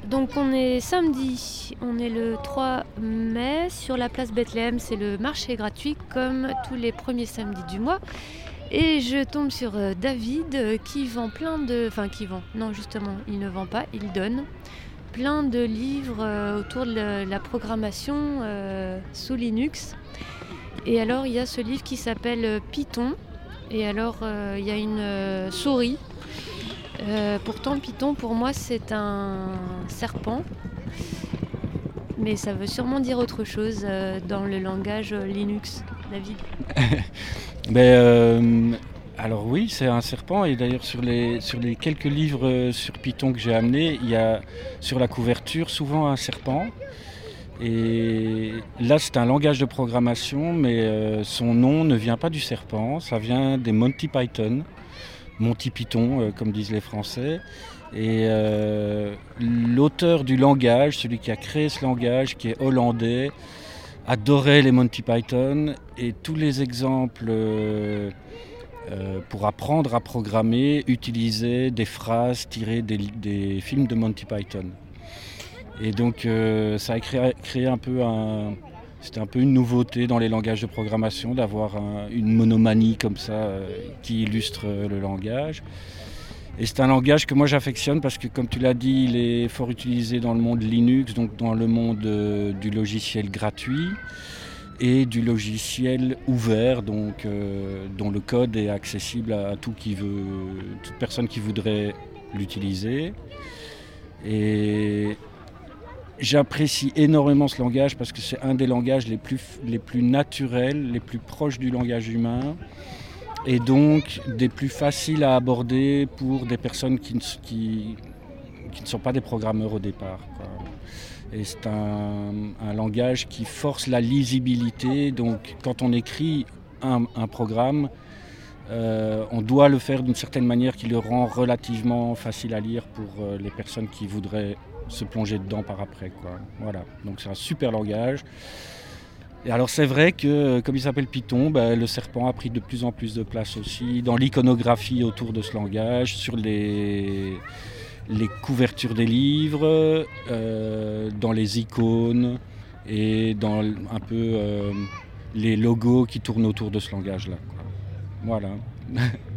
Donc on est samedi, on est le 3 mai sur la place Bethléem, c'est le marché gratuit comme tous les premiers samedis du mois. Et je tombe sur David qui vend plein de... Enfin qui vend, non justement il ne vend pas, il donne plein de livres autour de la programmation sous Linux. Et alors il y a ce livre qui s'appelle Python, et alors il y a une souris. Pourtant Python pour moi c'est un serpent, mais ça veut sûrement dire autre chose dans le langage Linux, David. Alors oui, c'est un serpent, et d'ailleurs sur les quelques livres sur Python que j'ai amenés, il y a sur la couverture souvent un serpent. Et là c'est un langage de programmation, mais son nom ne vient pas du serpent, ça vient des Monty Python, Monty Python comme disent les Français. Et l'auteur du langage, celui qui a créé ce langage, qui est hollandais, adorait les Monty Python, et tous les exemples pour apprendre à programmer utilisaient des phrases tirées des films de Monty Python. Et donc ça a créé un peu c'était un peu une nouveauté dans les langages de programmation d'avoir une monomanie comme ça qui illustre le langage. Et c'est un langage que moi j'affectionne parce que, comme tu l'as dit, il est fort utilisé dans le monde Linux, donc dans le monde du logiciel gratuit et du logiciel ouvert, donc dont le code est accessible à toute personne qui voudrait l'utiliser. Et j'apprécie énormément ce langage parce que c'est un des langages les plus naturels, les plus proches du langage humain, et donc des plus faciles à aborder pour des personnes qui ne sont pas des programmeurs au départ, quoi. Et c'est un langage qui force la lisibilité, donc quand on écrit un programme, on doit le faire d'une certaine manière qui le rend relativement facile à lire pour les personnes qui voudraient se plonger dedans par après, quoi. Voilà, donc c'est un super langage. Et alors c'est vrai que, comme il s'appelle Python, le serpent a pris de plus en plus de place aussi dans l'iconographie autour de ce langage, sur les couvertures des livres, dans les icônes et dans un peu les logos qui tournent autour de ce langage-là, quoi. Voilà.